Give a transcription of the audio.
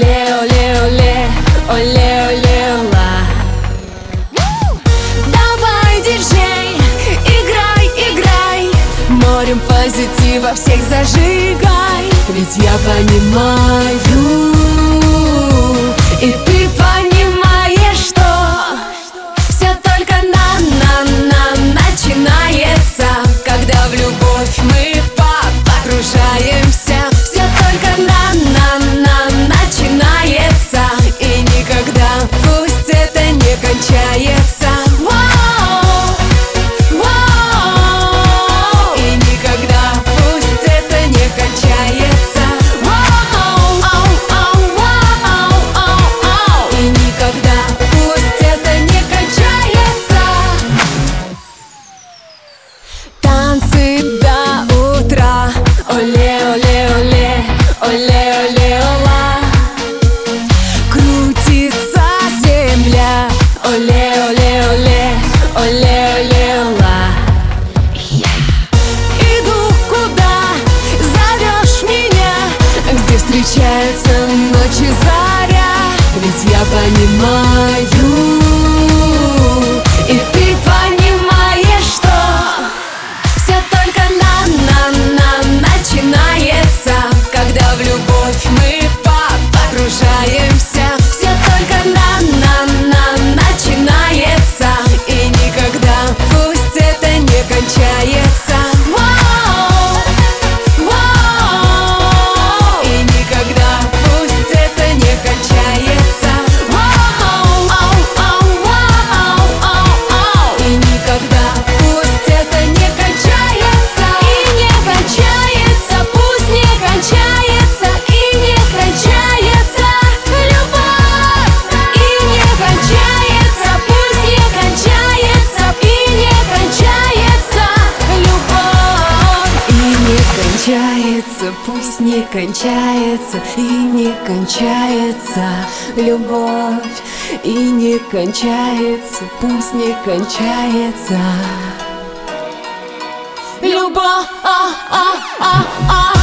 Оле, оле, оле, оле, оле, ла. Давай, диджей, играй, играй, морем позитива всех зажигай. Ведь я понимаю, и ты понимаешь, что все только начинается, когда в любовь мы погружаемся. Все только начинается, и никогда пусть это не кончается. И никогда пусть это не кончается. И никогда пусть это не кончается. Танцы до утра. Оле, оле, оле, оле, оле, ола. Крутится земля. Оле, оле, оле, оле, оле, ола. Иду куда зовешь меня, где встречаются ночь и заря. Ведь я понимаю, и ты понимаешь, что все только начинается, когда в любовь мы погружаемся. Все только начинается, и никогда пусть это не кончается. И никогда пусть это не кончается. И никогда пусть это не кончается. И не кончается, пусть не кончается. И не кончается любовь. И не кончается, пусть не кончается. И не кончается любовь. И не кончается, пусть не кончается. И не кончается любовь. И не кончается, пусть не кончается любовь.